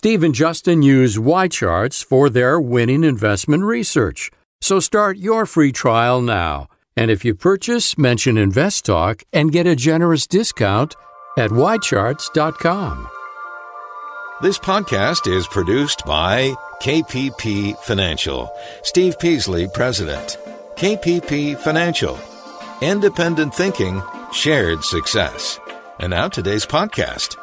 Steve and Justin use YCharts for their winning investment research. So start your free trial now. And if you purchase, mention InvestTalk and get a generous discount at YCharts.com. This podcast is produced by KPP Financial. Steve Peasley, President. KPP Financial. Independent thinking, shared success. And now today's podcast.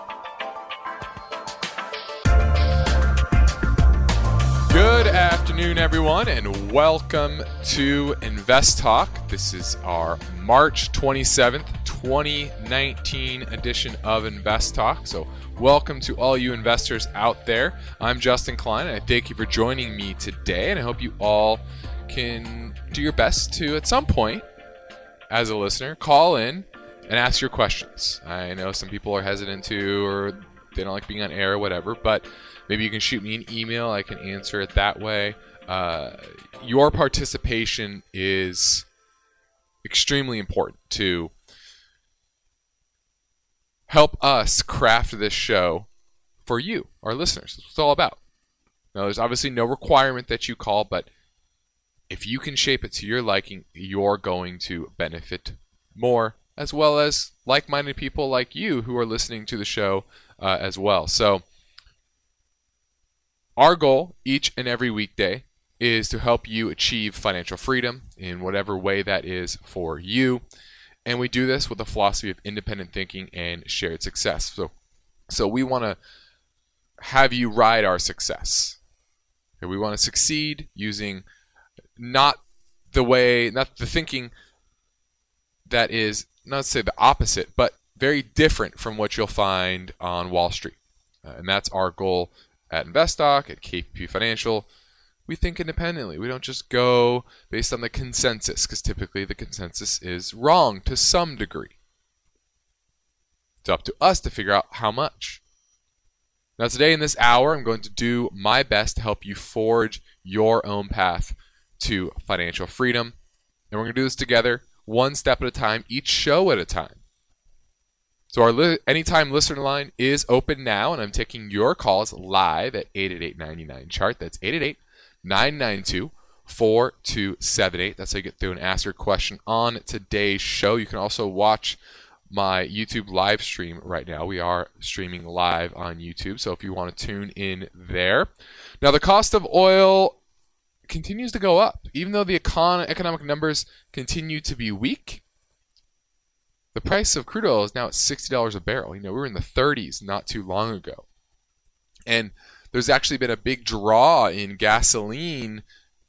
Good afternoon, everyone, and welcome to Invest Talk. This is our March 27th, 2019 edition of Invest Talk. So welcome to all you investors out there. I'm Justin Klein, and I thank you for joining me today, and I hope you all can do your best to, at some point, as a listener, call in and ask your questions. I know some people are hesitant to, or they don't like being on air or whatever, but maybe you can shoot me an email. I can answer it that way. Your participation is extremely important to help us craft this show for you, our listeners. That's what it's all about. Now, there's obviously no requirement that you call, but if you can shape it to your liking, you're going to benefit more, as well as like-minded people like you who are listening to the show as well. So our goal each and every weekday is to help you achieve financial freedom in whatever way that is for you. And we do this with a philosophy of independent thinking and shared success. So we want to have you ride our success. Okay, we want to succeed using not the thinking that is, not to say the opposite, but very different from what you'll find on Wall Street. And that's our goal at InvestTalk, at KPP Financial. We think independently. We don't just go based on the consensus, because typically the consensus is wrong to some degree. It's up to us to figure out how much. Now today in this hour, I'm going to do my best to help you forge your own path to financial freedom. And we're going to do this together, one step at a time, each show at a time. So our Anytime listener line is open now, and I'm taking your calls live at 888-99-CHART. That's 888-992-4278. That's how you get through and ask your question on today's show. You can also watch my YouTube live stream right now. We are streaming live on YouTube, so if you want to tune in there. Now, the cost of oil continues to go up. Even though the economic numbers continue to be weak, the price of crude oil is now at $60 a barrel. We were in the 30s not too long ago. And there's actually been a big draw in gasoline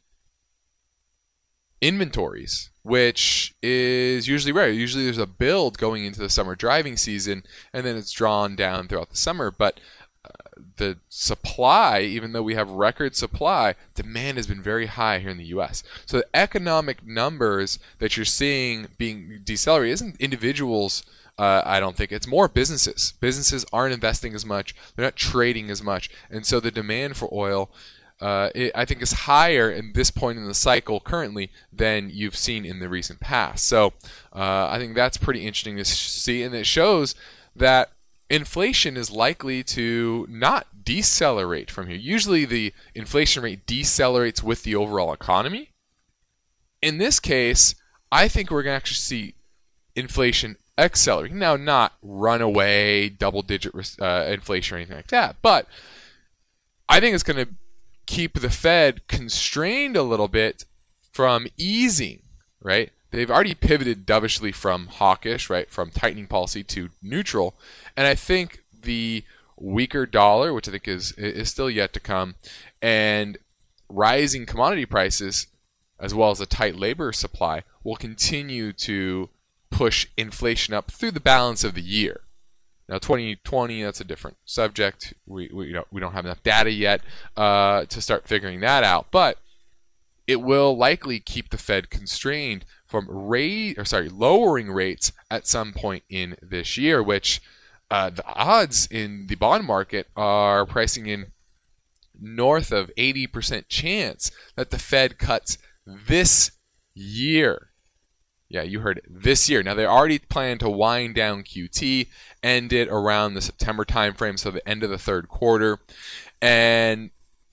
inventories, which is usually rare. Usually there's a build going into the summer driving season, and then it's drawn down throughout the summer. But the supply, even though we have record supply, demand has been very high here in the U.S. So the economic numbers that you're seeing being decelerated isn't individuals. I don't think it's more businesses. Businesses aren't investing as much. They're not trading as much. And so the demand for oil, I think, is higher in this point in the cycle currently than you've seen in the recent past. So I think that's pretty interesting to see. And it shows that inflation is likely to not decelerate from here. Usually the inflation rate decelerates with the overall economy. In this case, I think we're going to actually see inflation accelerating. Now, not runaway double-digit inflation or anything like that, but I think it's going to keep the Fed constrained a little bit from easing, right? They've already pivoted dovishly from hawkish, right, from tightening policy to neutral. And I think the weaker dollar, which I think is still yet to come, and rising commodity prices, as well as a tight labor supply, will continue to push inflation up through the balance of the year. Now, 2020, that's a different subject. We don't have enough data yet to start figuring that out. But it will likely keep the Fed constrained from lowering rates at some point in this year, which the odds in the bond market are pricing in north of 80% chance that the Fed cuts this year. Yeah, you heard it. This year. Now, they already plan to wind down QT, end it around the September timeframe, so the end of the third quarter. And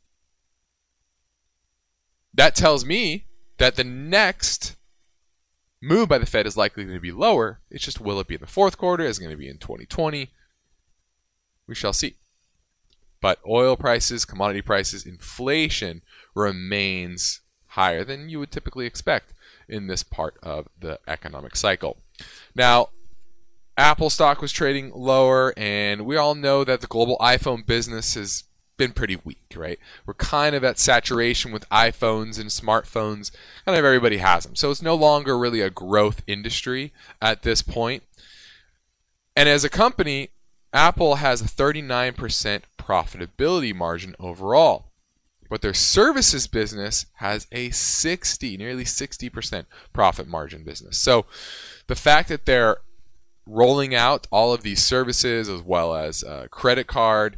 that tells me that the next move by the Fed is likely going to be lower. It's just, will it be in the fourth quarter? Is it going to be in 2020? We shall see. But oil prices, commodity prices, inflation remains higher than you would typically expect in this part of the economic cycle. Now, Apple stock was trading lower, and we all know that the global iPhone business has been pretty weak, right? We're kind of at saturation with iPhones and smartphones. Kind of everybody has them. So it's no longer really a growth industry at this point. And as a company, Apple has a 39% profitability margin overall. But their services business has a nearly 60% profit margin business. So the fact that they're rolling out all of these services as well as credit card,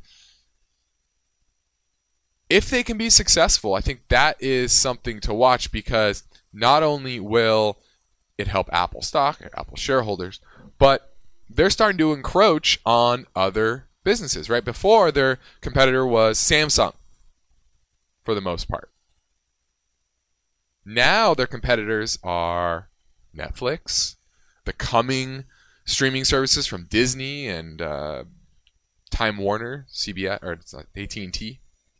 if they can be successful, I think that is something to watch, because not only will it help Apple stock, Apple shareholders, but they're starting to encroach on other businesses, right? Before, their competitor was Samsung, for the most part. Now their competitors are Netflix, the coming streaming services from Disney and Time Warner, CBS, or AT&T.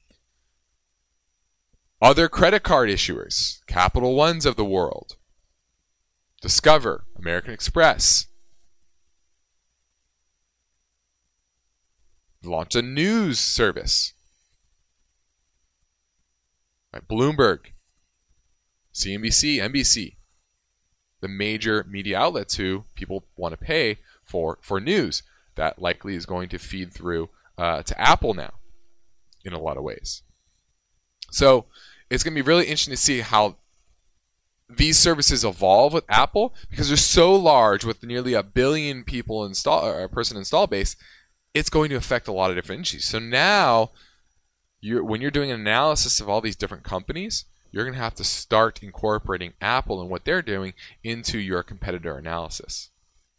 Other credit card issuers, Capital Ones of the world, Discover, American Express. Launched a news service. Bloomberg, CNBC, NBC, the major media outlets who people want to pay for news. That likely is going to feed through to Apple now in a lot of ways. So it's going to be really interesting to see how these services evolve with Apple, because they're so large with nearly 1 billion people person install base. It's going to affect a lot of different industries. So now, when you're doing an analysis of all these different companies, you're going to have to start incorporating Apple and what they're doing into your competitor analysis.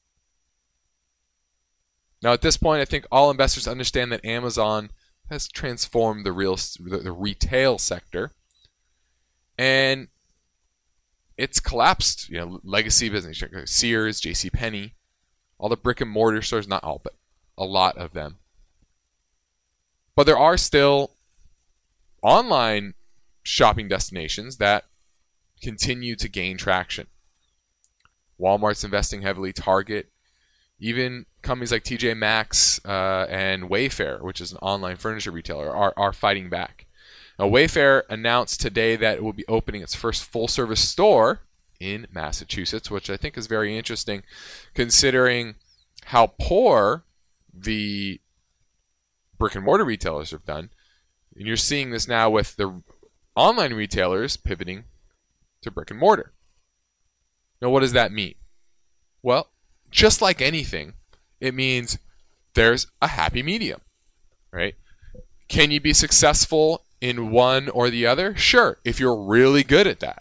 Now, at this point, I think all investors understand that Amazon has transformed the retail sector, and it's collapsed. Legacy business, Sears, JCPenney, all the brick and mortar stores, not all, but a lot of them. But there are still online shopping destinations that continue to gain traction. Walmart's investing heavily, Target, even companies like TJ Maxx and Wayfair, which is an online furniture retailer, are fighting back. Now, Wayfair announced today that it will be opening its first full-service store in Massachusetts, which I think is very interesting, considering how poor the brick-and-mortar retailers have done. And you're seeing this now with the online retailers pivoting to brick and mortar. Now, what does that mean? Well, just like anything, it means there's a happy medium, right? Can you be successful in one or the other? Sure, if you're really good at that.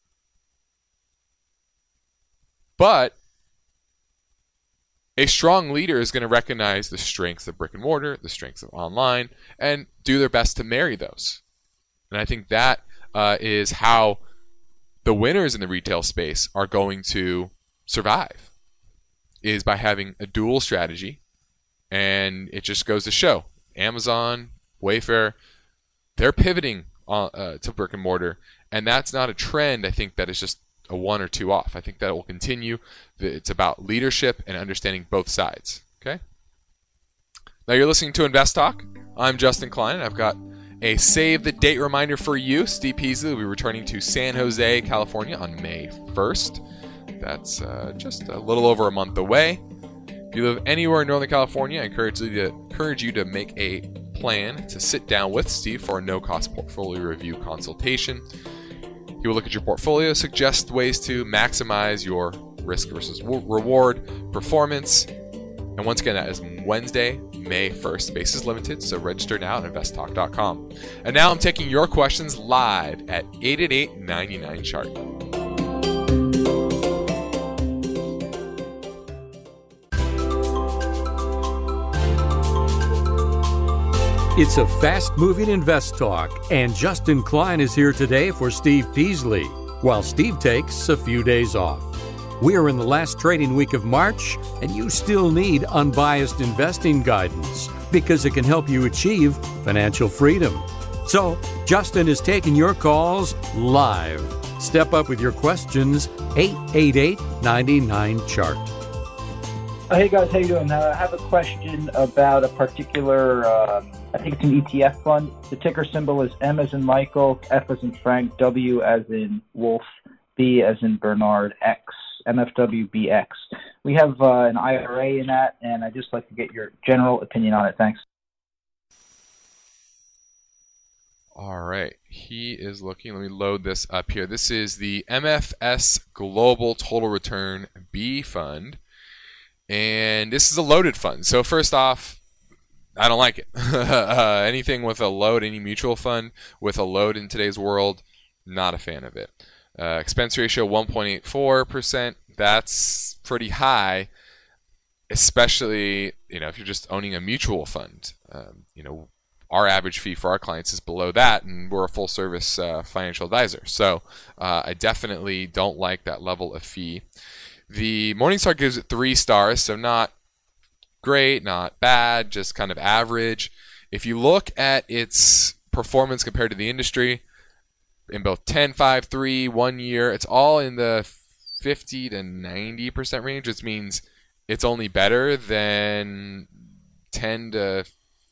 But a strong leader is going to recognize the strengths of brick and mortar, the strengths of online, and do their best to marry those. And I think that is how the winners in the retail space are going to survive, is by having a dual strategy. And it just goes to show, Amazon, Wayfair, they're pivoting to brick and mortar. And that's not a trend, I think, that is just a one or two off. I think that it will continue. It's about leadership and understanding both sides. Okay? Now you're listening to Invest Talk. I'm Justin Klein, and I've got a save the date reminder for you. Steve Peasley will be returning to San Jose, California on May 1st. That's just a little over a month away. If you live anywhere in Northern California, I encourage you to make a plan to sit down with Steve for a no-cost portfolio review consultation. He will look at your portfolio, suggest ways to maximize your risk versus reward performance. And once again, that is Wednesday, May 1st. Space is limited, so register now at investtalk.com. And now I'm taking your questions live at 888-99-CHART. It's a fast-moving Invest Talk, and Justin Klein is here today for Steve Peasley, while Steve takes a few days off. We are in the last trading week of March, and you still need unbiased investing guidance because it can help you achieve financial freedom. So, Justin is taking your calls live. Step up with your questions, 888-99-CHART. Hey guys, how you doing? I have a question about a particular, I think it's an ETF fund. The ticker symbol is M as in Michael, F as in Frank, W as in Wolf, B as in Bernard, X, MFWBX. We have an IRA in that, and I'd just like to get your general opinion on it. Thanks. All right, he is looking. Let me load this up here. This is the MFS Global Total Return B Fund. And this is a loaded fund. So first off, I don't like it. Anything with a load, any mutual fund with a load in today's world, not a fan of it. Expense ratio 1.84%. That's pretty high, especially if you're just owning a mutual fund. Our average fee for our clients is below that, and we're a full-service financial advisor. So I definitely don't like that level of fee. The Morningstar gives it 3 stars, so not great, not bad, just kind of average. If you look at its performance compared to the industry, in both 10, 5, 3, 1 year, it's all in the 50 to 90% range, which means it's only better than 10 to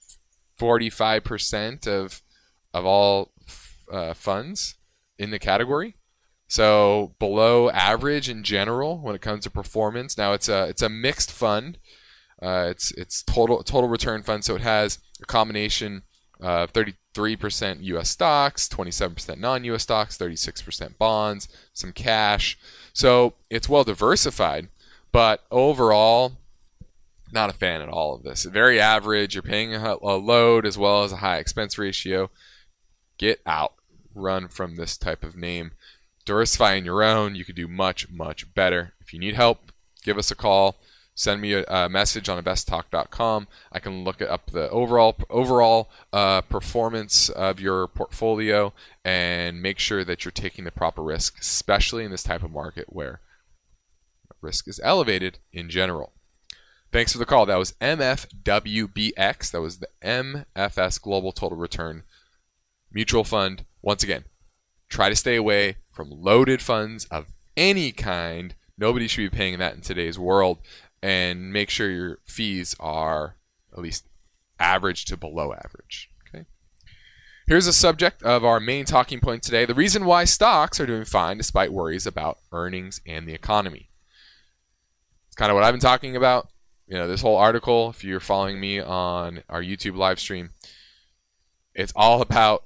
45% of all funds in the category. So below average in general when it comes to performance. Now it's a mixed fund. It's total return fund, so it has a combination of 33% U.S. stocks, 27% non-U.S. stocks, 36% bonds, some cash. So it's well diversified, but overall, not a fan at all of this. Very average. You're paying a load as well as a high expense ratio. Get out. Run from this type of name. Diversify on your own. You could do much, much better. If you need help, give us a call. Send me a message on investtalk.com. I can look up the overall performance of your portfolio and make sure that you're taking the proper risk, especially in this type of market where risk is elevated in general. Thanks for the call. That was MFWBX. That was the MFS Global Total Return Mutual Fund. Once again, try to stay away from loaded funds of any kind. Nobody should be paying that in today's world. And make sure your fees are at least average to below average. Okay. Here's the subject of our main talking point today. The reason why stocks are doing fine despite worries about earnings and the economy. It's kind of what I've been talking about. This whole article, if you're following me on our YouTube live stream, it's all about,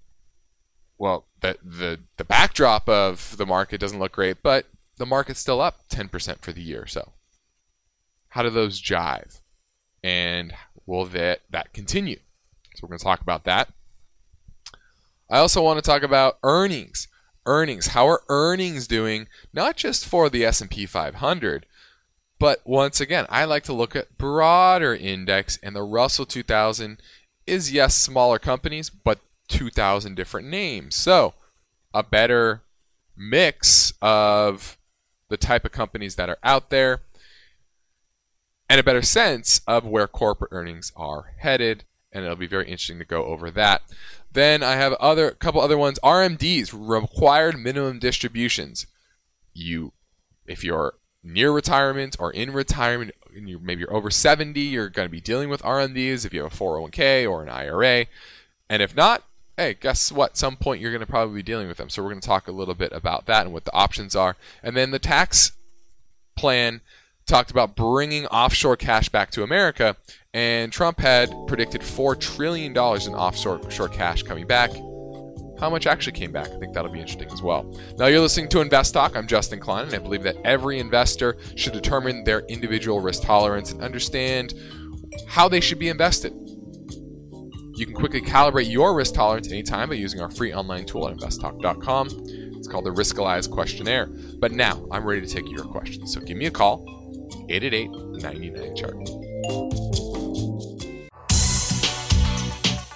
the backdrop of the market doesn't look great, but the market's still up 10% for the year. So how do those jive? And will that continue? So we're going to talk about that. I also want to talk about earnings. How are earnings doing? Not just for the S&P 500, but once again, I like to look at broader index, and the Russell 2000 is, yes, smaller companies, but 2,000 different names. So a better mix of the type of companies that are out there and a better sense of where corporate earnings are headed, and it'll be very interesting to go over that. Then I have a couple other ones. RMDs, required minimum distributions. If you're near retirement or in retirement, and maybe you're over 70, you're going to be dealing with RMDs if you have a 401k or an IRA. And if not, hey, guess what? At some point you're going to probably be dealing with them. So we're going to talk a little bit about that and what the options are. And then the tax plan talked about bringing offshore cash back to America. And Trump had predicted $4 trillion in offshore cash coming back. How much actually came back? I think that'll be interesting as well. Now you're listening to Invest Talk. I'm Justin Klein, and I believe that every investor should determine their individual risk tolerance and understand how they should be invested. You can quickly calibrate your risk tolerance anytime by using our free online tool at investtalk.com. It's called the Riskalyze Questionnaire. But now I'm ready to take your questions. So give me a call, 888-99-CHART.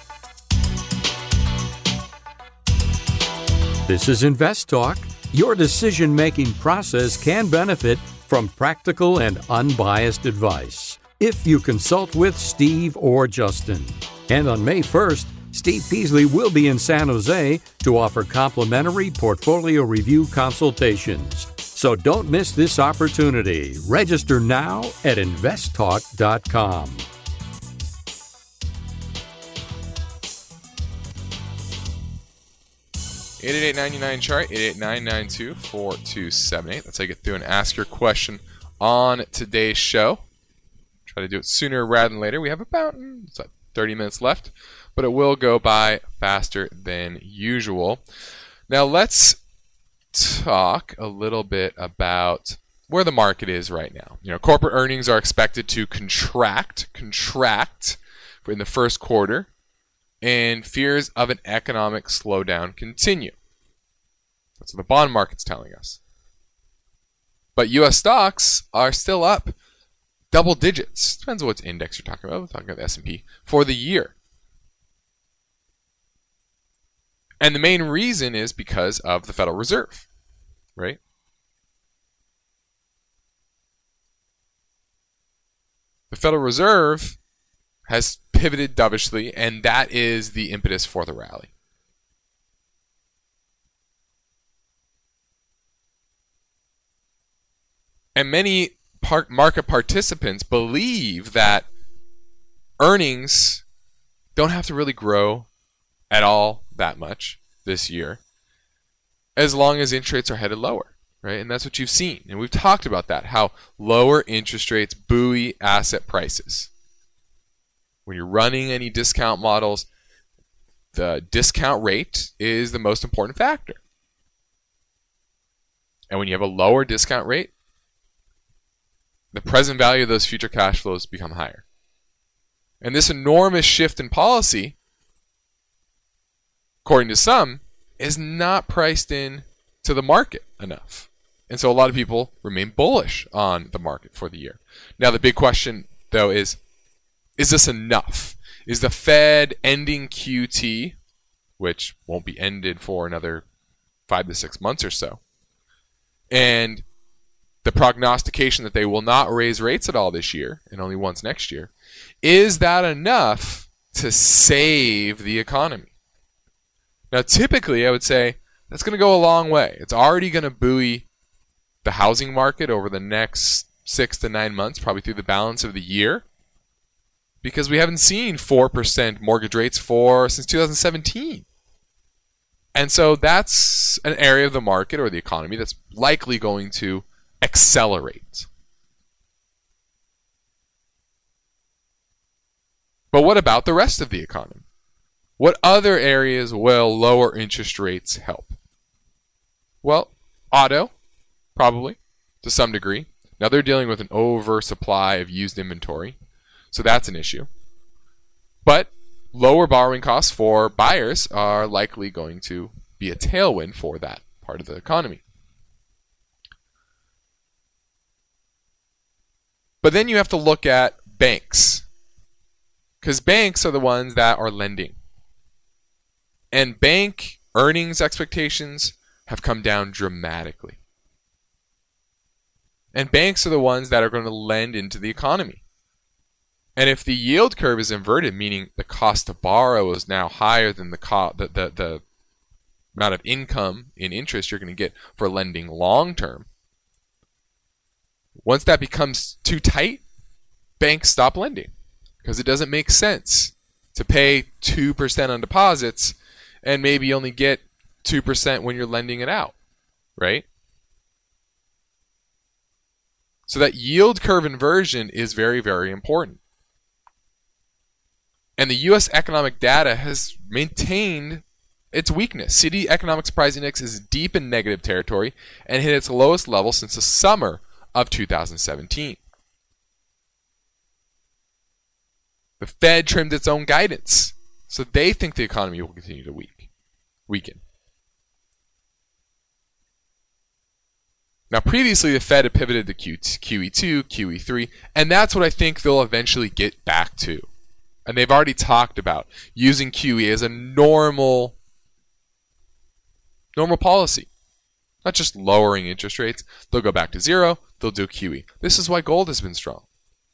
This is Invest Talk. Your decision-making process can benefit from practical and unbiased advice if you consult with Steve or Justin. And on May 1st, Steve Peasley will be in San Jose to offer complimentary portfolio review consultations. So don't miss this opportunity. Register now at investtalk.com. 888-99-CHART, 888-992-4278. That's how you get through and ask your question on today's show. Try to do it sooner rather than later. We have about 30 minutes left, but it will go by faster than usual. Now let's talk a little bit about where the market is right now. Corporate earnings are expected to contract in the first quarter, and fears of an economic slowdown continue. That's what the bond market's telling us. But U.S. stocks are still up double digits. Depends on what index you're talking about. We're talking about the S&P for the year. And the main reason is because of the Federal Reserve, right? The Federal Reserve has pivoted dovishly, and that is the impetus for the rally. And many market participants believe that earnings don't have to really grow at all that much this year, as long as interest rates are headed lower, right? And that's what you've seen. And we've talked about that, how lower interest rates buoy asset prices. When you're running any discount models, the discount rate is the most important factor. And when you have a lower discount rate, the present value of those future cash flows become higher. And this enormous shift in policy, according to some, is not priced in to the market enough. And so a lot of people remain bullish on the market for the year. Now the big question, though, is this enough? Is the Fed ending QT, which won't be ended for another 5 to 6 months or so, and the prognostication that they will not raise rates at all this year and only once next year, is that enough to save the economy? Now, typically, I would say that's going to go a long way. It's already going to buoy the housing market over the next 6 to 9 months, probably through the balance of the year, because we haven't seen 4% mortgage rates since 2017. And so that's an area of the market or the economy that's likely going to accelerate. But what about the rest of the economy? What other areas will lower interest rates help? Well, auto, probably, to some degree. Now they're dealing with an oversupply of used inventory, so that's an issue. But lower borrowing costs for buyers are likely going to be a tailwind for that part of the economy. But then you have to look at banks, because banks are the ones that are lending. And bank earnings expectations have come down dramatically. And banks are the ones that are going to lend into the economy. And if the yield curve is inverted, meaning the cost to borrow is now higher than the amount of income in interest you're going to get for lending long term, once that becomes too tight, banks stop lending because it doesn't make sense to pay 2% on deposits and maybe only get 2% when you're lending it out, right? So that yield curve inversion is very, very important. And the U.S. economic data has maintained its weakness. Citi Economic Surprise Index is deep in negative territory and hit its lowest level since the summer of 2017. The Fed trimmed its own guidance, so they think the economy will continue to weaken. Now, previously, the Fed had pivoted to QE2, QE3, and that's what I think they'll eventually get back to. And they've already talked about using QE as a normal Normal policy. Not just lowering interest rates. They'll go back to zero. They'll do QE. This is why gold has been strong.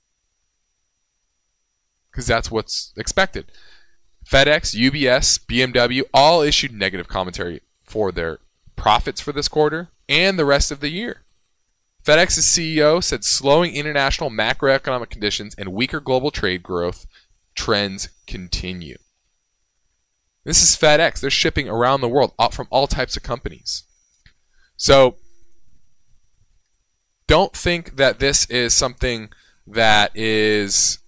Because that's what's expected. FedEx, UBS, BMW all issued negative commentary for their profits for this quarter and the rest of the year. FedEx's CEO said slowing international macroeconomic conditions and weaker global trade growth trends continue. This is FedEx. They're shipping around the world from all types of companies. So don't think that this is something that is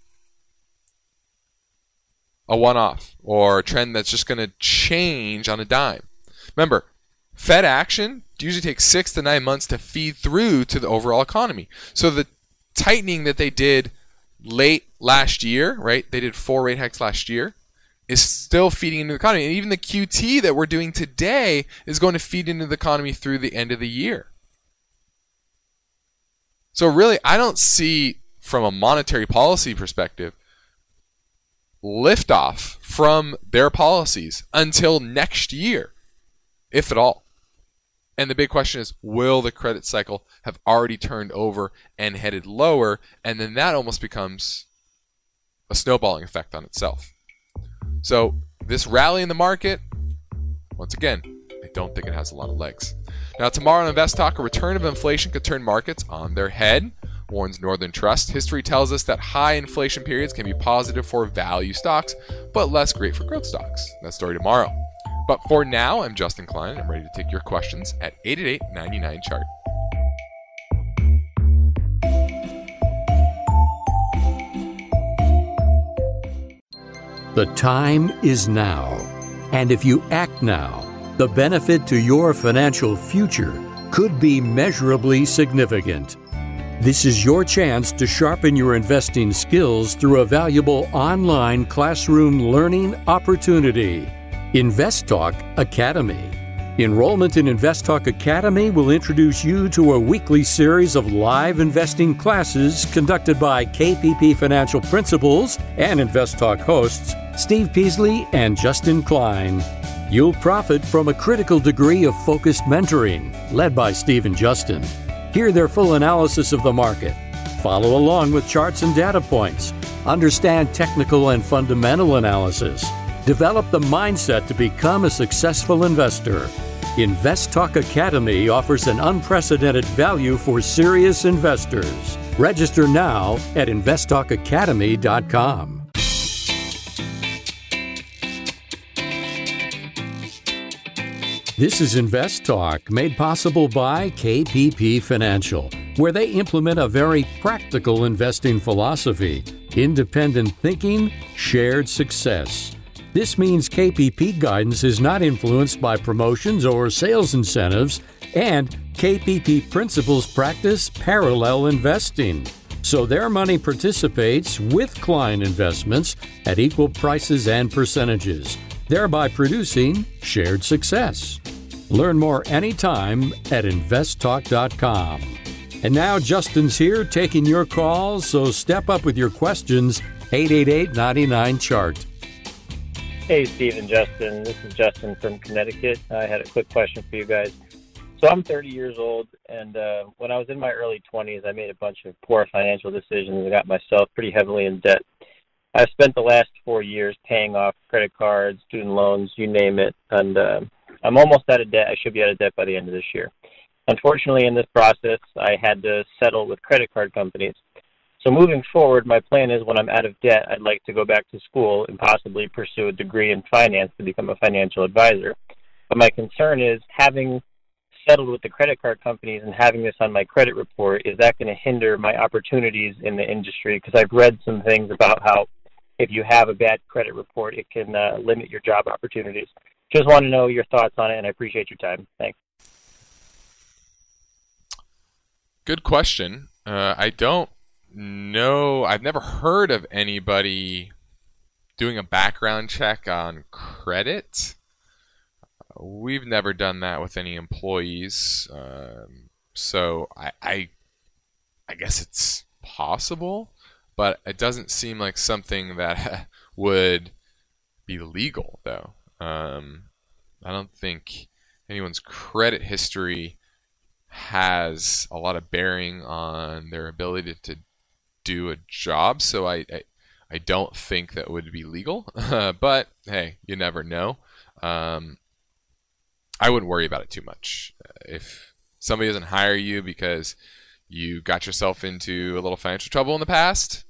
a one-off or a trend that's just going to change on a dime. Remember, Fed action usually takes 6 to 9 months to feed through to the overall economy. So the tightening that they did late last year, right? They did 4 rate hikes last year, is still feeding into the economy. And even the QT that we're doing today is going to feed into the economy through the end of the year. So really, I don't see, from a monetary policy perspective, liftoff from their policies until next year, if at all. And the big question is, will the credit cycle have already turned over and headed lower? And then that almost becomes a snowballing effect on itself. So this rally in the market, once again, I don't think it has a lot of legs. Now tomorrow on Invest Talk, a return of inflation could turn markets on their head, warns Northern Trust. History tells us that high inflation periods can be positive for value stocks, but less great for growth stocks. That story tomorrow. But for now, I'm Justin Klein, and I'm ready to take your questions at 888-99-CHART. The time is now. And if you act now, the benefit to your financial future could be measurably significant. This is your chance to sharpen your investing skills through a valuable online classroom learning opportunity. Invest Talk Academy. Enrollment in Invest Talk Academy will introduce you to a weekly series of live investing classes conducted by KPP Financial Principals and Invest Talk hosts Steve Peasley and Justin Klein. You'll profit from a critical degree of focused mentoring led by Steve and Justin. Hear their full analysis of the market. Follow along with charts and data points. Understand technical and fundamental analysis. Develop the mindset to become a successful investor. Invest Talk Academy offers an unprecedented value for serious investors. Register now at investtalkacademy.com. This is Invest Talk, made possible by KPP Financial, where they implement a very practical investing philosophy: independent thinking, shared success. This means KPP guidance is not influenced by promotions or sales incentives, and KPP principals practice parallel investing. So their money participates with client investments at equal prices and percentages, thereby producing shared success. Learn more anytime at investtalk.com. And now Justin's here taking your calls, so step up with your questions, 888-99-CHART. Hey, Steve and Justin. This is Justin from Connecticut. I had a quick question for you guys. So I'm 30 years old, and when I was in my early 20s, I made a bunch of poor financial decisions and got myself pretty heavily in debt. I've spent the last 4 years paying off credit cards, student loans, you name it, and I'm almost out of debt. I should be out of debt by the end of this year. Unfortunately, in this process, I had to settle with credit card companies. So moving forward, my plan is when I'm out of debt, I'd like to go back to school and possibly pursue a degree in finance to become a financial advisor. But my concern is, having settled with the credit card companies and having this on my credit report, is that going to hinder my opportunities in the industry? Because I've read some things about how if you have a bad credit report, it can limit your job opportunities. Just want to know your thoughts on it, and I appreciate your time. Thanks. Good question. I don't know. I've never heard of anybody doing a background check on credit. We've never done that with any employees. So I guess it's possible, but it doesn't seem like something that would be legal, though. I don't think anyone's credit history has a lot of bearing on their ability to do a job. So I don't think that would be legal. But hey, you never know. I wouldn't worry about it too much. If somebody doesn't hire you because you got yourself into a little financial trouble in the past,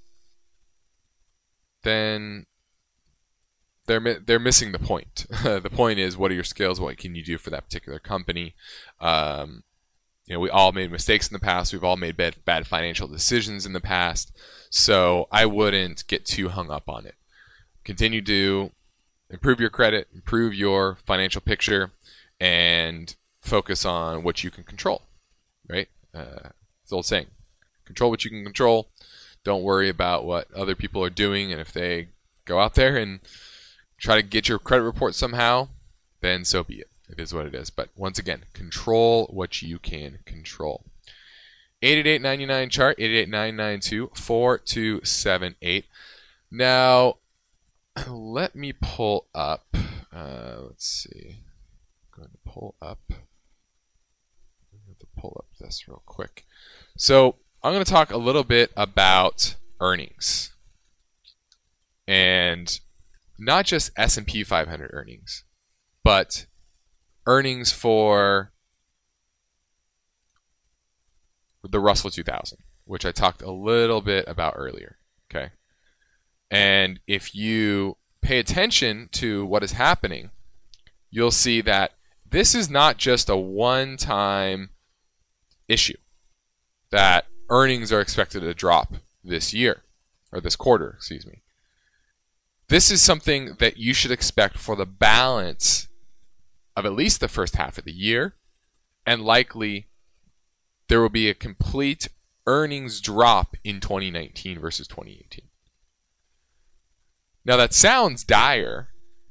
then they're missing the point. The point is, what are your skills? What can you do for that particular company? We all made mistakes in the past. We've all made bad financial decisions in the past. So I wouldn't get too hung up on it. Continue to improve your credit, improve your financial picture, and focus on what you can control, right? It's the old saying, control what you can control. Don't worry about what other people are doing. And if they go out there and try to get your credit report somehow, then so be it. It is what it is. But once again, control what you can control. 888-99-CHART, 888-992-4278. Now, let me pull up. Let's see. I'm going to pull up. This real quick. So I'm going to talk a little bit about earnings, and not just S&P 500 earnings, but earnings for the Russell 2000, which I talked a little bit about earlier. Okay, and if you pay attention to what is happening, you'll see that this is not just a one-time issue, that earnings are expected to drop this year, or this quarter, excuse me. This is something that you should expect for the balance of at least the first half of the year, and likely there will be a complete earnings drop in 2019 versus 2018. Now that sounds dire,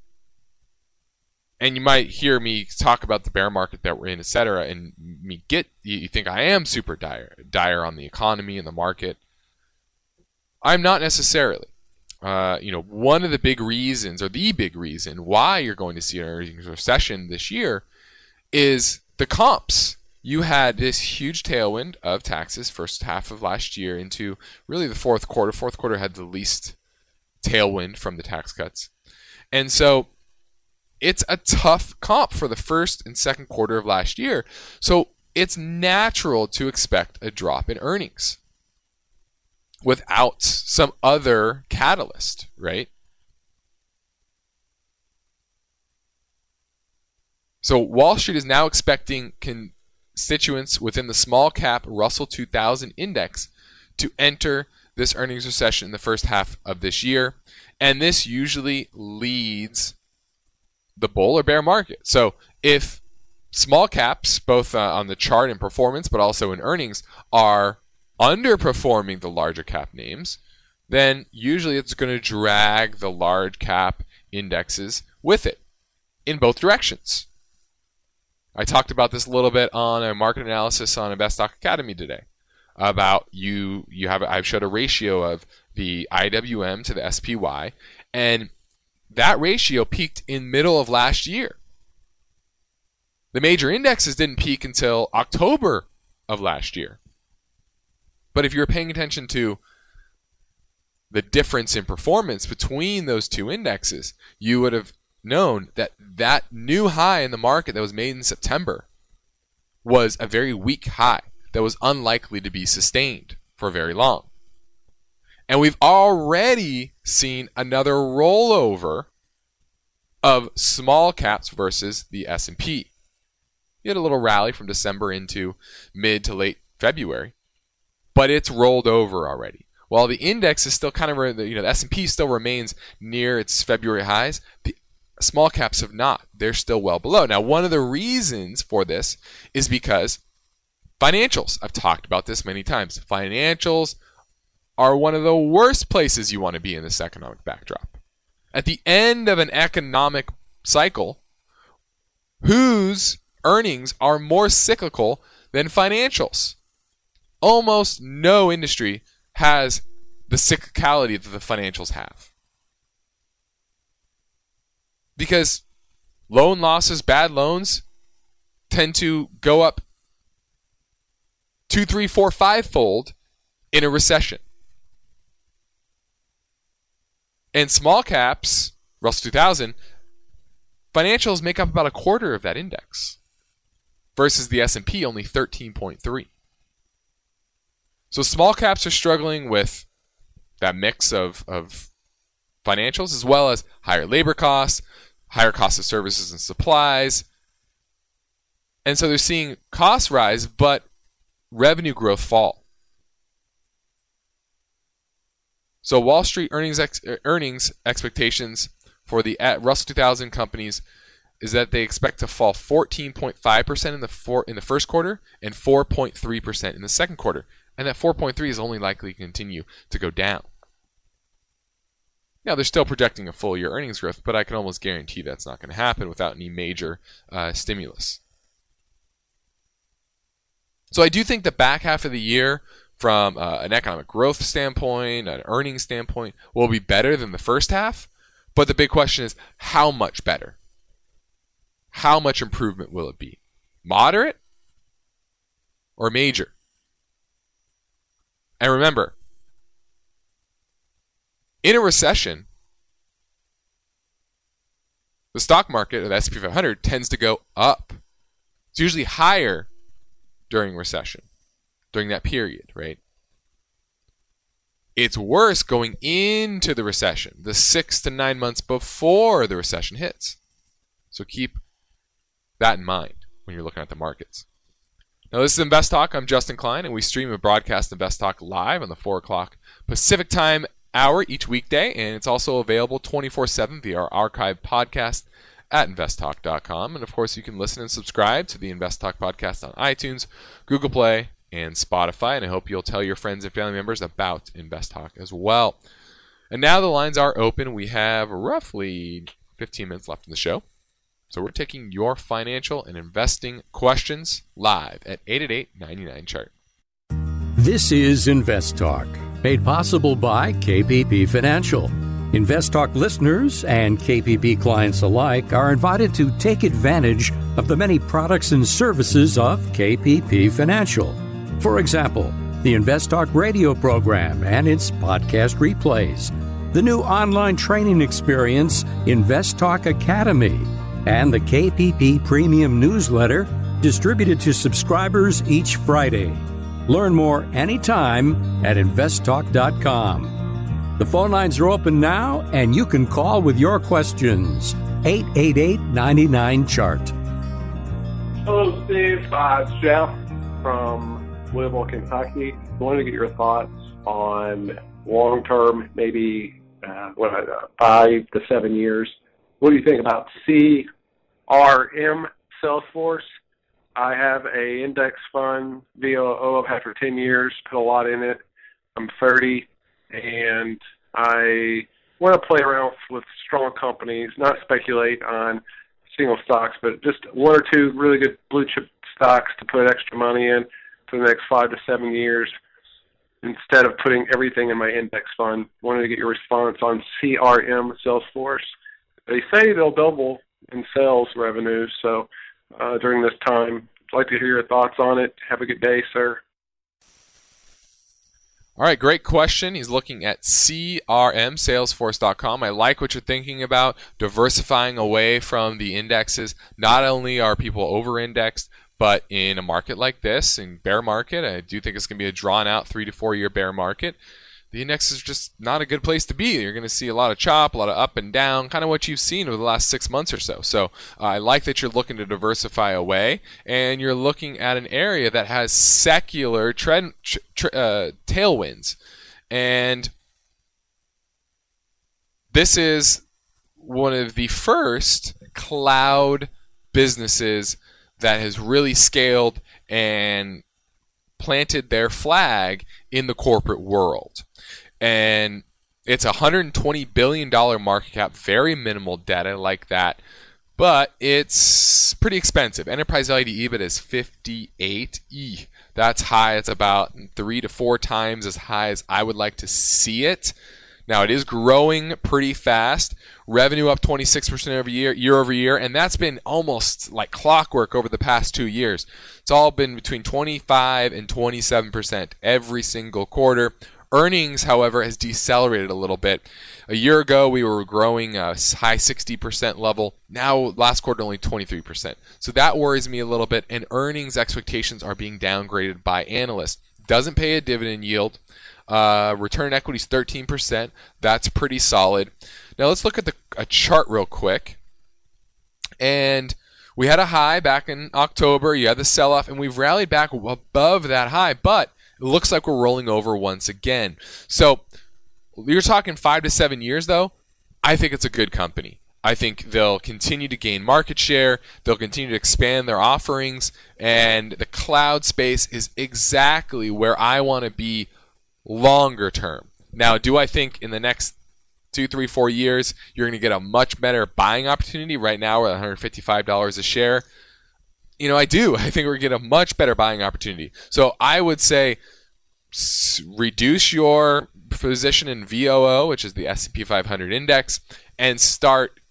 and you might hear me talk about the bear market that we're in, etc., and you think I am super dire on the economy and the market. I'm not necessarily. One of the big reasons, or the big reason why you're going to see an earnings recession this year is the comps. You had this huge tailwind of taxes first half of last year into really the fourth quarter. Fourth quarter had the least tailwind from the tax cuts. And so it's a tough comp for the first and second quarter of last year. So it's natural to expect a drop in earnings without some other catalyst, right? So Wall Street is now expecting constituents within the small cap Russell 2000 index to enter this earnings recession in the first half of this year. And this usually leads the bull or bear market. So if small caps, both on the chart and performance, but also in earnings, are underperforming the larger cap names, then usually it's going to drag the large cap indexes with it in both directions. I talked about this a little bit on a market analysis on InvestTalk Academy today about I've showed a ratio of the IWM to the SPY, and that ratio peaked in middle of last year. The major indexes didn't peak until October of last year. But if you were paying attention to the difference in performance between those two indexes, you would have known that that new high in the market that was made in September was a very weak high that was unlikely to be sustained for very long. And we've already seen another rollover of small caps versus the S&P. You had a little rally from December into mid to late February, but it's rolled over already. While the index is still kind of, the S&P still remains near its February highs, the small caps have not. They're still well below. Now, one of the reasons for this is because financials. I've talked about this many times. Financials are one of the worst places you want to be in this economic backdrop. At the end of an economic cycle, whose earnings are more cyclical than financials? Almost no industry has the cyclicality that the financials have. Because loan losses, bad loans, tend to go up 2, 3, 4, 5-fold in a recession. And small caps, Russell 2000, financials make up about a quarter of that index versus the S&P only 13.3. So small caps are struggling with that mix of financials as well as higher labor costs, higher costs of services and supplies. And so they're seeing costs rise, but revenue growth fall. So Wall Street earnings expectations for the Russell 2000 companies is that they expect to fall 14.5% in the first quarter and 4.3% in the second quarter. And that 4.3 is only likely to continue to go down. Now, they're still projecting a full-year earnings growth, but I can almost guarantee that's not going to happen without any major stimulus. So I do think the back half of the year, from an economic growth standpoint, an earnings standpoint, will be better than the first half. But the big question is, how much better? How much improvement will it be? Moderate or major? And remember, in a recession, the stock market, or the S&P 500, tends to go up. It's usually higher during recession, during that period, right? It's worse going into the recession, the 6 to 9 months before the recession hits. So keep that in mind when you're looking at the markets. Now, this is Invest Talk. I'm Justin Klein, and we stream and broadcast Invest Talk live on the 4 o'clock Pacific Time hour each weekday, and it's also available 24/7 via our archived podcast at investtalk.com. And, of course, you can listen and subscribe to the Invest Talk podcast on iTunes, Google Play, and Spotify. And I hope you'll tell your friends and family members about Invest Talk as well. And now the lines are open. We have roughly 15 minutes left in the show. So we're taking your financial and investing questions live at 888-99-CHART. This is Invest Talk, made possible by KPP Financial. Invest Talk listeners and KPP clients alike are invited to take advantage of the many products and services of KPP Financial. For example, the Invest Talk radio program and its podcast replays, the new online training experience, Invest Talk Academy, and the KPP Premium Newsletter distributed to subscribers each Friday. Learn more anytime at investtalk.com. The phone lines are open now, and you can call with your questions. 888-99-CHART. Hello, Steve. It's Jeff from Louisville, Kentucky. I wanted to get your thoughts on long-term, maybe 5 to 7 years. What do you think about CRM, Salesforce? I have a index fund, VOO. I've had for 10 years, put a lot in it. I'm 30, and I want to play around with strong companies, not speculate on single stocks, but just 1 or 2 really good blue chip stocks to put extra money in for the next 5 to 7 years instead of putting everything in my index fund. Wanted to get your response on CRM, Salesforce. They say they'll double in sales revenues, so during this time, I'd like to hear your thoughts on it. Have a good day, sir. All right, great question. He's looking at CRM, Salesforce.com. I like what you're thinking about, diversifying away from the indexes. Not only are people over-indexed, but in a market like this, in bear market, I do think it's going to be a drawn-out 3 to 4 year bear market. The index is just not a good place to be. You're going to see a lot of chop, a lot of up and down, kind of what you've seen over the last 6 months or so. So I like that you're looking to diversify away, and you're looking at an area that has secular tailwinds. And this is one of the first cloud businesses that has really scaled and planted their flag in the corporate world. And it's a $120 billion market cap, very minimal debt. I like that. But it's pretty expensive. Enterprise value to EBIT is 58. That's high. It's about 3 to 4 times as high as I would like to see it. Now, it is growing pretty fast. Revenue up 26% year over year, and that's been almost like clockwork over the past 2 years. It's all been between 25 and 27% every single quarter. Earnings, however, has decelerated a little bit. A year ago, we were growing a high 60% level. Now, last quarter, only 23%. So that worries me a little bit, and earnings expectations are being downgraded by analysts. Doesn't pay a dividend yield. Return on equity is 13%. That's pretty solid. Now let's look at a chart real quick. And we had a high back in October. You had the sell-off, and we've rallied back above that high. But it looks like we're rolling over once again. So you're talking 5 to 7 years, though. I think it's a good company. I think they'll continue to gain market share. They'll continue to expand their offerings. And the cloud space is exactly where I want to be longer term. Now, do I think in the next 2, 3, 4 years you're going to get a much better buying opportunity? Right now we're at $155 a share. I do. I think we're going to get a much better buying opportunity. So I would say reduce your position in VOO, which is the S&P 500 index, and start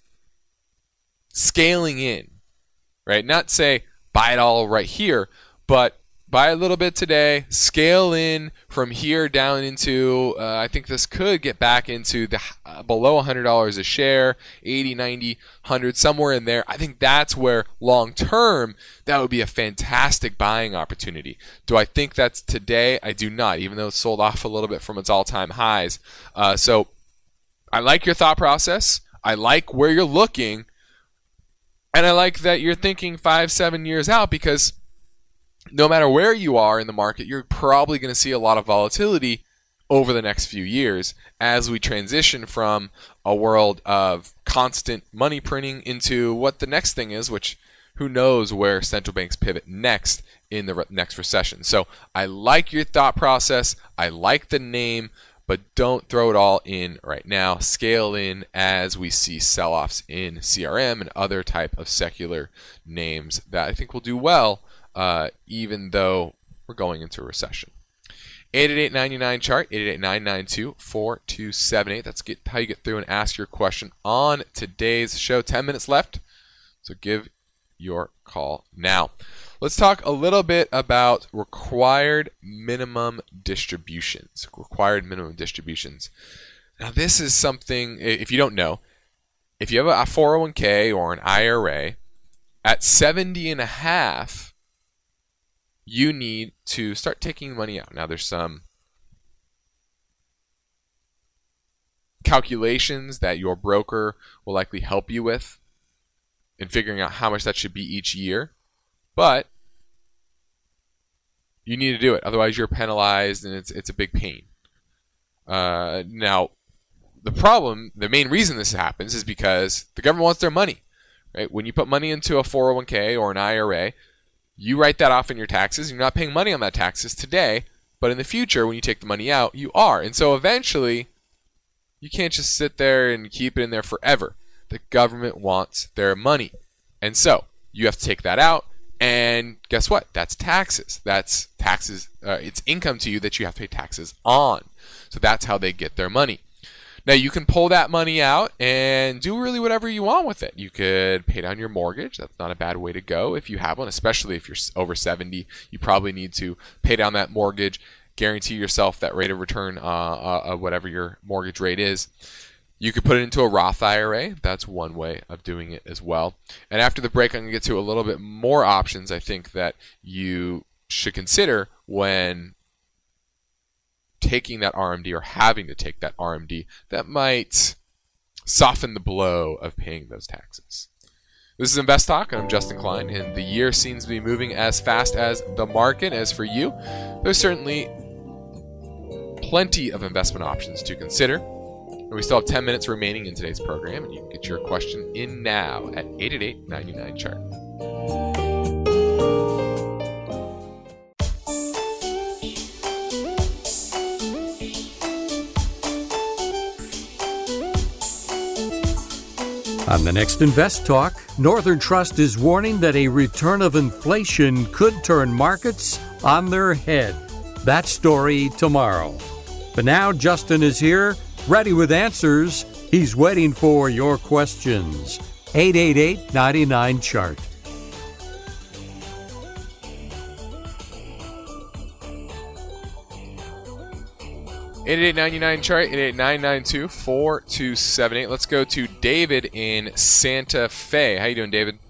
scaling in, right? Not say buy it all right here, but buy a little bit today, scale in from here down into, I think this could get back into the below $100 a share, 80, 90, 100, somewhere in there. I think that's where long term, that would be a fantastic buying opportunity. Do I think that's today? I do not, even though it's sold off a little bit from its all-time highs. So I like your thought process. I like where you're looking. And I like that you're thinking 5, 7 years out, because no matter where you are in the market, you're probably going to see a lot of volatility over the next few years as we transition from a world of constant money printing into what the next thing is, which who knows where central banks pivot next in the next recession. So I like your thought process. I like the name, but don't throw it all in right now. Scale in as we see sell-offs in CRM and other type of secular names that I think will do well, even though we're going into a recession. 888-99 chart, 888-992-4278. That's how you get through and ask your question on today's show. 10 minutes left, so give your call now. Let's talk a little bit about required minimum distributions. Now, this is something, if you don't know, if you have a 401k or an IRA, at 70.5, you need to start taking money out. Now, there's some calculations that your broker will likely help you with in figuring out how much that should be each year, but you need to do it. Otherwise, you're penalized, and it's a big pain. Now, the main reason this happens is because the government wants their money, right? When you put money into a 401k or an IRA, you write that off in your taxes. You're not paying money on that taxes today, but in the future, when you take the money out, you are. And so eventually, you can't just sit there and keep it in there forever. The government wants their money. And so you have to take that out. And guess what? That's taxes. That's taxes. It's income to you that you have to pay taxes on. So that's how they get their money. Now, you can pull that money out and do really whatever you want with it. You could pay down your mortgage. That's not a bad way to go if you have one, especially if you're over 70. You probably need to pay down that mortgage, guarantee yourself that rate of return, whatever your mortgage rate is. You could put it into a Roth IRA. That's one way of doing it as well. And after the break, I'm going to get to a little bit more options I think that you should consider when taking that RMD or having to take that RMD that might soften the blow of paying those taxes. This is Invest Talk, and I'm Justin Klein, and the year seems to be moving as fast as the market. As for you, there's certainly plenty of investment options to consider. And we still have 10 minutes remaining in today's program, and you can get your question in now at 888-99-CHART. On the next Invest Talk, Northern Trust is warning that a return of inflation could turn markets on their head. That story tomorrow. But now Justin is here Ready with answers, he's waiting for your questions. 888-99-CHART. chart 888-992-4278. Let's go to David in Santa Fe. How you doing, David?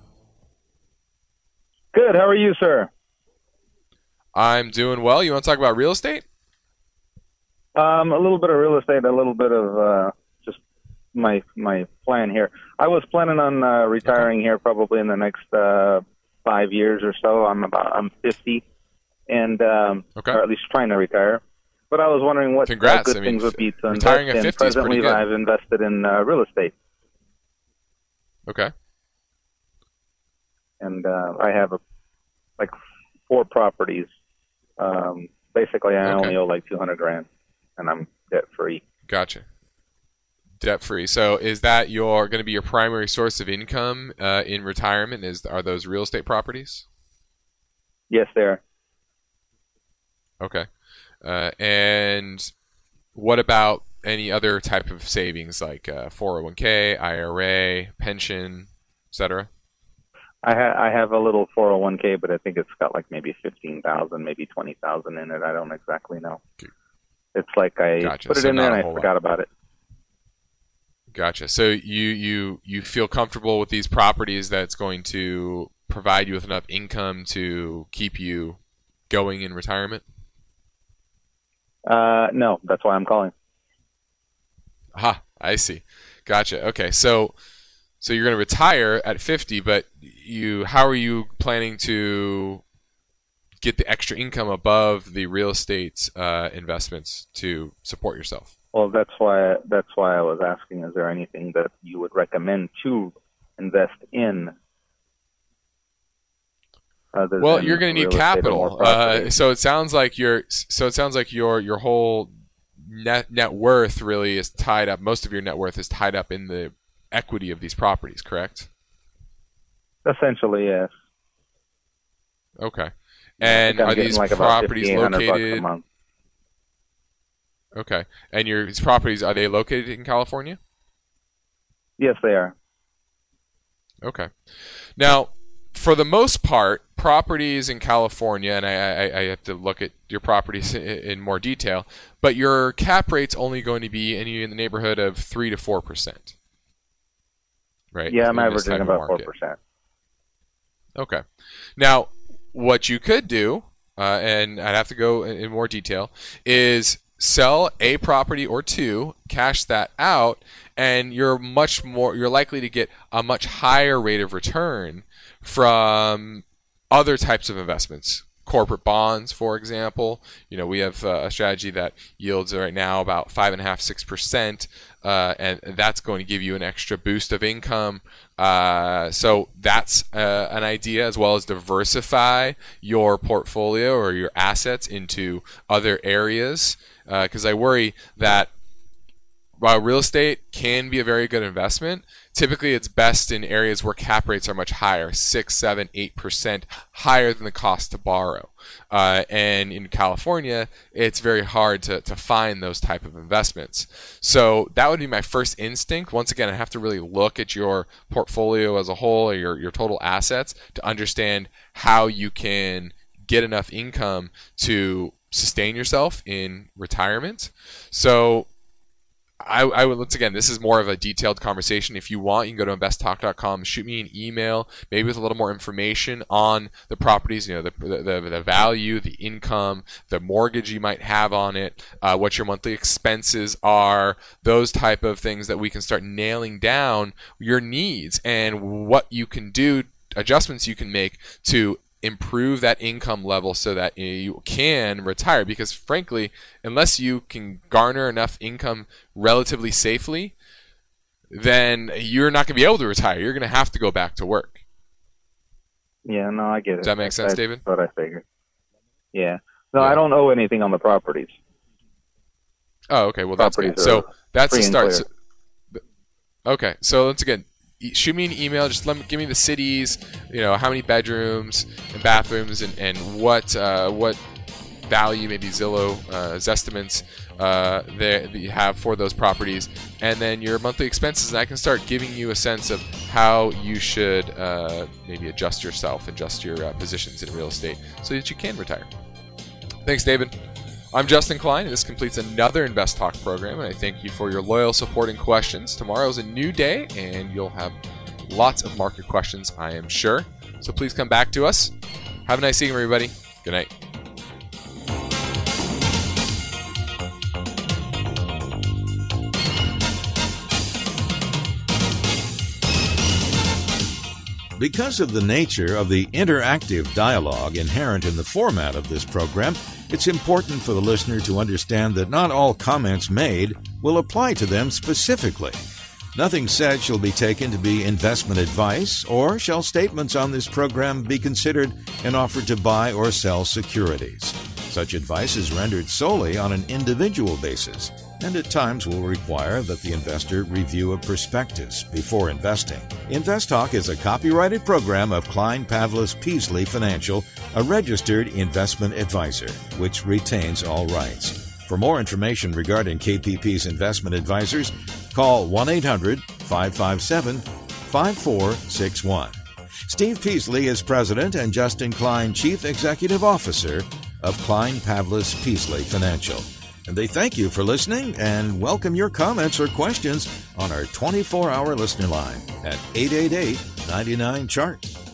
Good. How are you, sir? I'm doing well. You want to talk about real estate? A little bit of real estate, a little bit of just my plan here. I was planning on retiring here probably in the next 5 years or so. I'm 50, and or at least trying to retire. But I was wondering what good things would be to invest in. Presently, I've invested in real estate. Okay. And I have like 4 properties. Basically, I only owe like $200,000, and I'm debt free. Gotcha. Debt free. So, is that going to be your primary source of income in retirement? Are those real estate properties? Yes, they are. Okay. And what about any other type of savings like 401k, IRA, pension, etc.? I have a little 401k, but I think it's got like maybe 15,000, maybe 20,000 in it. I don't exactly know. It's like I put it in there and I forgot about it. Gotcha. So you feel comfortable with these properties that it's going to provide you with enough income to keep you going in retirement? No, that's why I'm calling. Aha, I see. Gotcha. Okay, so you're going to retire at 50, but how are you planning to get the extra income above the real estate investments to support yourself? Well, that's why I was asking, is there anything that you would recommend to invest in? Well, you're going to need capital. So it sounds like your whole net worth really is tied up. Most of your net worth is tied up in the equity of these properties, correct? Essentially, yes. Okay. And are these properties located? Okay. And these properties, are they located in California? Yes, they are. Okay. Now, for the most part, properties in California, and I have to look at your properties in more detail, but your cap rate's only going to be in the neighborhood of 3 to 4%. Right? Yeah, I'm averaging about 4%. Okay. Now, what you could do, and I'd have to go in more detail, is sell a property or two, cash that out, and you're likely to get a much higher rate of return from other types of investments. Corporate bonds, for example. We have a strategy that yields right now about 5.5–6%, and that's going to give you an extra boost of income. So that's an idea, as well as diversify your portfolio or your assets into other areas. Because I worry that while real estate can be a very good investment, typically it's best in areas where cap rates are much higher, 6, 7, 8% higher than the cost to borrow. And in California, it's very hard to find those type of investments. So that would be my first instinct. Once again, I have to really look at your portfolio as a whole, or your total assets, to understand how you can get enough income to sustain yourself in retirement. So I would, once again, this is more of a detailed conversation. If you want, you can go to investtalk.com, shoot me an email, maybe with a little more information on the properties, the value, the income, the mortgage you might have on it, what your monthly expenses are, those type of things that we can start nailing down your needs and what you can do, adjustments you can make to improve that income level so that you can retire. Because frankly, unless you can garner enough income relatively safely, then you're not going to be able to retire. You're going to have to go back to work. Yeah, no, I get it. Does that make sense, David? That's what I figured. Yeah. No, yeah. I don't owe anything on the properties. Oh, okay. Well, that's good. So that's the start. Okay. So once again, shoot me an email. Just give me the cities, how many bedrooms and bathrooms, and what value, maybe Zillow Zestimates that you have for those properties, and then your monthly expenses, and I can start giving you a sense of how you should maybe adjust your positions in real estate so that you can retire. Thanks, David. I'm Justin Klein, and this completes another Invest Talk program, and I thank you for your loyal support and questions. Tomorrow's a new day, and you'll have lots of market questions, I am sure. So please come back to us. Have a nice evening, everybody. Good night. Because of the nature of the interactive dialogue inherent in the format of this program, it's important for the listener to understand that not all comments made will apply to them specifically. Nothing said shall be taken to be investment advice, or shall statements on this program be considered an offer to buy or sell securities. Such advice is rendered solely on an individual basis, and at times will require that the investor review a prospectus before investing. Invest Talk is a copyrighted program of Klein Pavlis Peasley Financial, a registered investment advisor, which retains all rights. For more information regarding KPP's investment advisors, call 1-800-557-5461. Steve Peasley is President and Justin Klein, Chief Executive Officer of Klein Pavlis Peasley Financial. And they thank you for listening and welcome your comments or questions on our 24-hour listener line at 888-99-CHART.